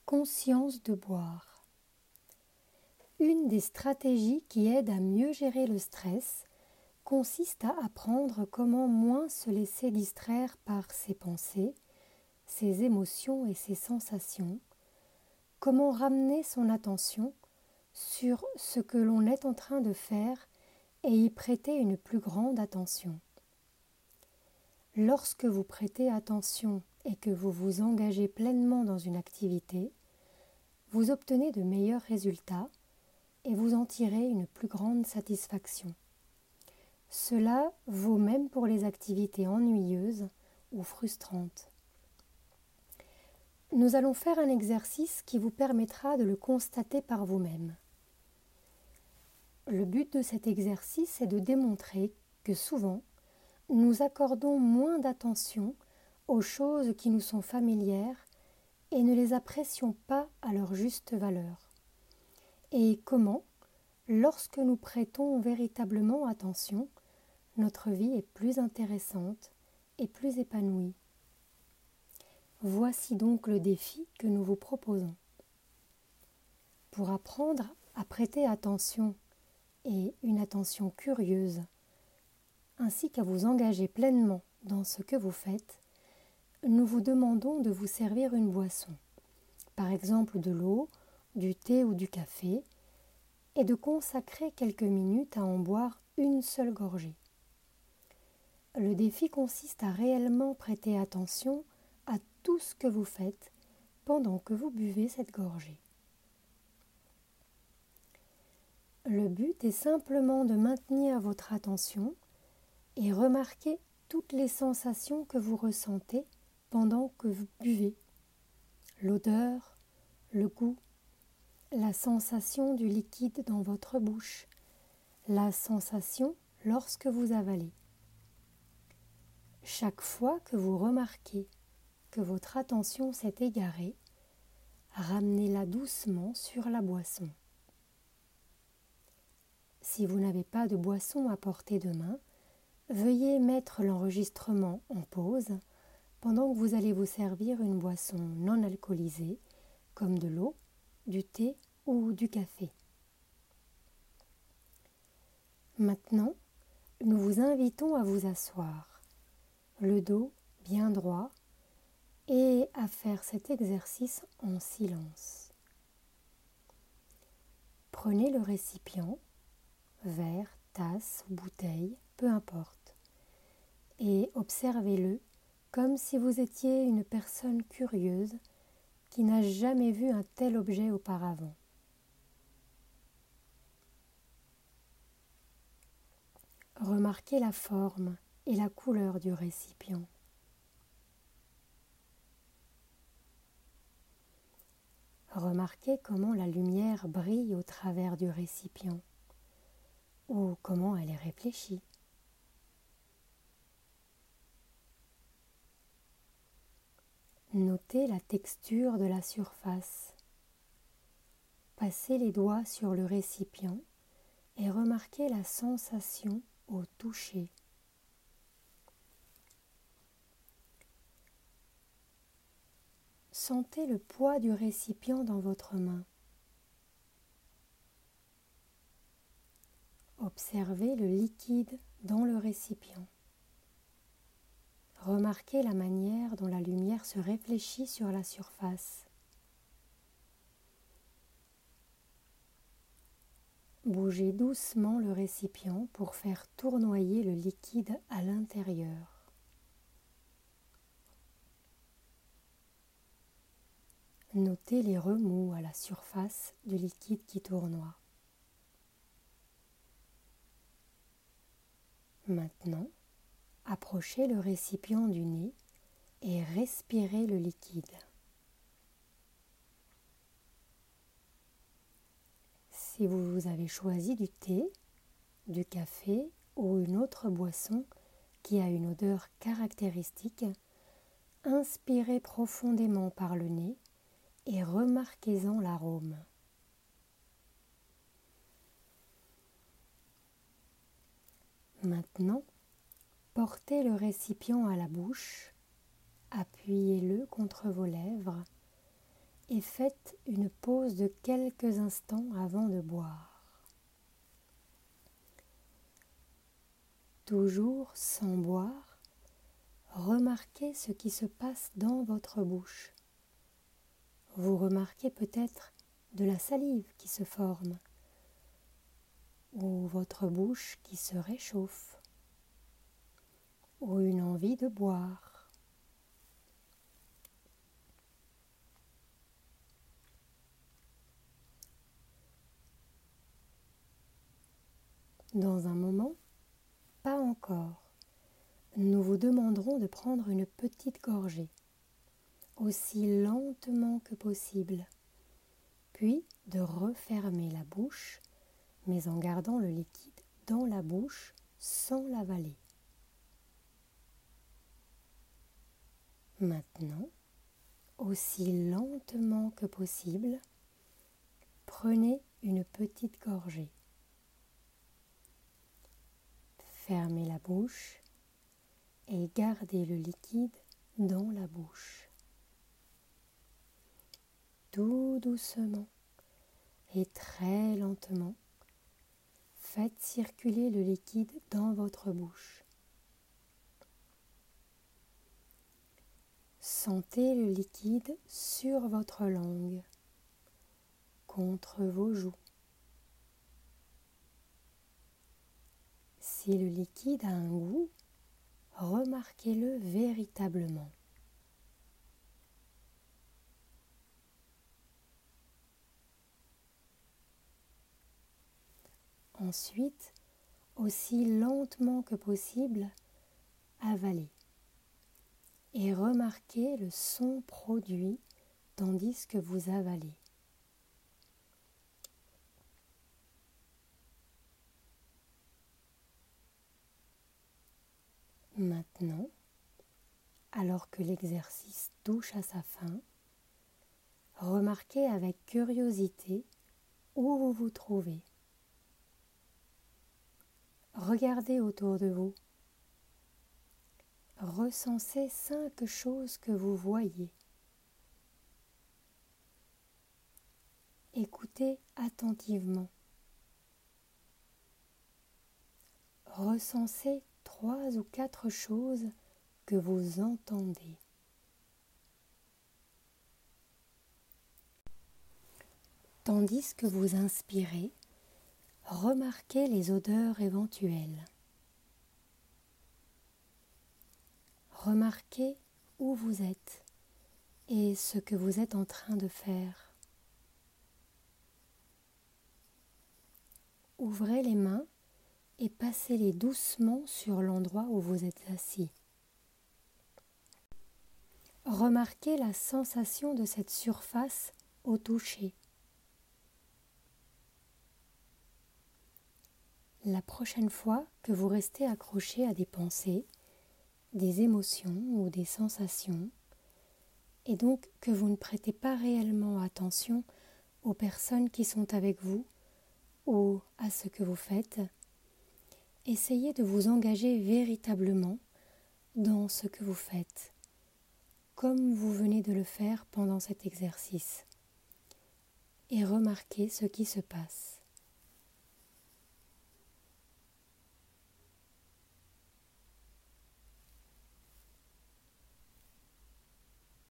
conscience de boire. Une des stratégies qui aident à mieux gérer le stress consiste à apprendre comment moins se laisser distraire par ses pensées, ses émotions et ses sensations, comment ramener son attention sur ce que l'on est en train de faire et y prêter une plus grande attention. Lorsque vous prêtez attention et que vous vous engagez pleinement dans une activité, vous obtenez de meilleurs résultats et vous en tirez une plus grande satisfaction. Cela vaut même pour les activités ennuyeuses ou frustrantes. Nous allons faire un exercice qui vous permettra de le constater par vous-même. Le but de cet exercice est de démontrer que souvent, nous accordons moins d'attention aux choses qui nous sont familières et ne les apprécions pas à leur juste valeur. Et comment, lorsque nous prêtons véritablement attention, notre vie est plus intéressante et plus épanouie. Voici donc le défi que nous vous proposons. Pour apprendre à prêter attention et une attention curieuse, ainsi qu'à vous engager pleinement dans ce que vous faites, nous vous demandons de vous servir une boisson, par exemple de l'eau, du thé ou du café, et de consacrer quelques minutes à en boire une seule gorgée. Le défi consiste à réellement prêter attention à tout ce que vous faites pendant que vous buvez cette gorgée. Le but est simplement de maintenir votre attention et remarquer toutes les sensations que vous ressentez pendant que vous buvez. L'odeur, le goût, la sensation du liquide dans votre bouche, la sensation lorsque vous avalez. Chaque fois que vous remarquez que votre attention s'est égarée, ramenez-la doucement sur la boisson. Si vous n'avez pas de boisson à portée de main, veuillez mettre l'enregistrement en pause pendant que vous allez vous servir une boisson non alcoolisée comme de l'eau, du thé ou du café. Maintenant, nous vous invitons à vous asseoir, le dos bien droit, et à faire cet exercice en silence. Prenez le récipient, verre, tasse, bouteille, peu importe, et observez-le comme si vous étiez une personne curieuse qui n'a jamais vu un tel objet auparavant. Remarquez la forme et la couleur du récipient. Remarquez comment la lumière brille au travers du récipient ou comment elle est réfléchie. Notez la texture de la surface. Passez les doigts sur le récipient et remarquez la sensation au toucher. Sentez le poids du récipient dans votre main. Observez le liquide dans le récipient. Remarquez la manière dont la lumière se réfléchit sur la surface. Bougez doucement le récipient pour faire tournoyer le liquide à l'intérieur. Notez les remous à la surface du liquide qui tournoie. Maintenant, approchez le récipient du nez et respirez le liquide. Si vous avez choisi du thé, du café ou une autre boisson qui a une odeur caractéristique, inspirez profondément par le nez et remarquez-en l'arôme. Maintenant, portez le récipient à la bouche, appuyez-le contre vos lèvres et faites une pause de quelques instants avant de boire. Toujours sans boire, remarquez ce qui se passe dans votre bouche. Vous remarquez peut-être de la salive qui se forme, ou votre bouche qui se réchauffe, ou une envie de boire. Dans un moment, pas encore, nous vous demanderons de prendre une petite gorgée, aussi lentement que possible, puis de refermer la bouche, mais en gardant le liquide dans la bouche sans l'avaler. Maintenant, aussi lentement que possible, prenez une petite gorgée. Fermez la bouche et gardez le liquide dans la bouche. Tout doucement et très lentement, faites circuler le liquide dans votre bouche. Sentez le liquide sur votre langue, contre vos joues. Si le liquide a un goût, remarquez-le véritablement. Ensuite, aussi lentement que possible, avalez et remarquez le son produit tandis que vous avalez. Maintenant, alors que l'exercice touche à sa fin, remarquez avec curiosité où vous vous trouvez. Regardez autour de vous. Recensez 5 choses que vous voyez. Écoutez attentivement. Recensez 3 ou 4 choses que vous entendez. Tandis que vous inspirez, remarquez les odeurs éventuelles. Remarquez où vous êtes et ce que vous êtes en train de faire. Ouvrez les mains et passez-les doucement sur l'endroit où vous êtes assis. Remarquez la sensation de cette surface au toucher. La prochaine fois que vous restez accroché à des pensées, des émotions ou des sensations, et donc que vous ne prêtez pas réellement attention aux personnes qui sont avec vous ou à ce que vous faites, essayez de vous engager véritablement dans ce que vous faites, comme vous venez de le faire pendant cet exercice, et remarquez ce qui se passe.